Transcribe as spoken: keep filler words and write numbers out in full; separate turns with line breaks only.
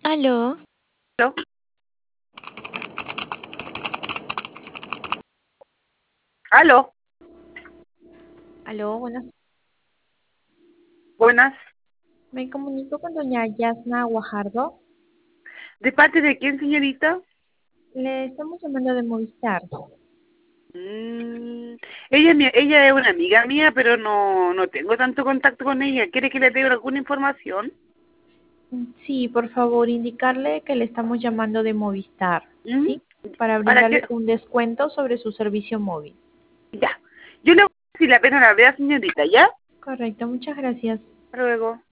Aló,
¿Aló? ¿Aló?
aló, buenas.
Buenas.
Me comunico con doña Yasna Guajardo.
¿De parte de quién, señorita?
Le estamos llamando de Movistar.
Mm, ella, es mi- ella es una amiga mía, pero no, no tengo tanto contacto con ella. ¿Quiere que le dé alguna información?
Sí, por favor, indicarle que le estamos llamando de Movistar,
¿Mm?
¿sí? Para
¿Para
brindarle
qué?
un descuento sobre su servicio móvil.
Ya. Yo le voy a decir la pena la vea, señorita, ¿ya?
Correcto, muchas gracias.
Hasta luego.